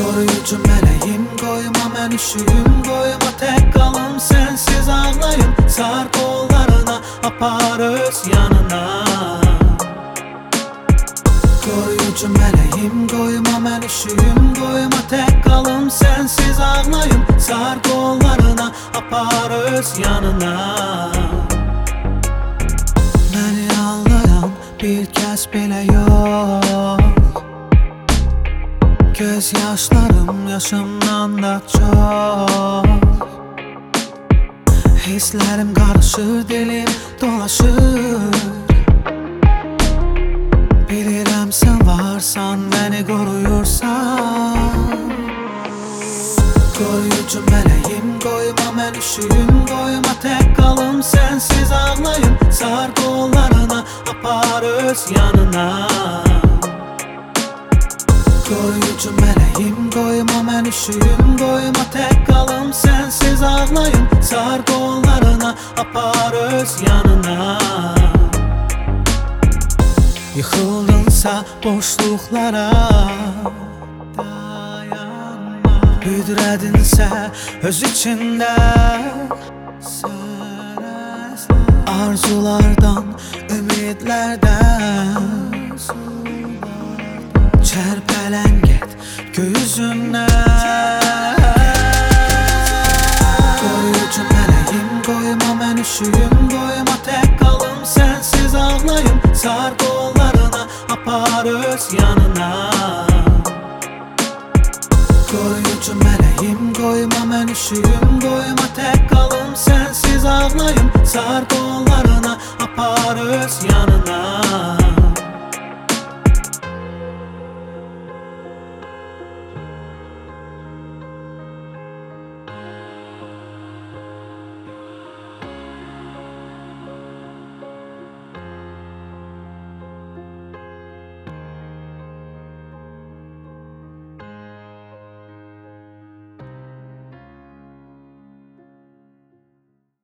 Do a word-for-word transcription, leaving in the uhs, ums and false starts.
Koruyucu meleğim, koyma mən üşüyüm, koyma tek kalım sensiz ağlayım. Sar kollarına, apar öz yanına. Koruyucu meleğim, koyma mən üşüyüm, koyma tek kalım sensiz ağlayım. Sar kollarına, apar öz yanına. Məni ağlayan bir kəs belə yox. Göz yaşlarım yaşımdan da çok. Hislerim karışır, dilim dolaşır. Bilirəm sen varsan, beni koruyursan. Koruyucu meleğim, koyma mən üşüyüm, koyma tek kalım sensiz ağlayım. Sar kollarına, apar öz yanına. Koruyucu meleğim, koyma mən üşüyüm, koyma tek kalım sensiz ağlayım. Sar kollarına, apar öz yanına. Yıkıldınsa boşluklara dayanma. Büdredinse öz içinde arzulardan, ümitlerden çerpelen get göğsünden. Koruyucu meleğim, koyma mən üşüyüm, koyma tek kalım sensiz ağlayım. Sar kollarına, apar öz yanına. Koruyucu meleğim, koyma mən üşüyüm, koyma tek kalım sensiz ağlayım. Sar kollarına, apar öz yanına.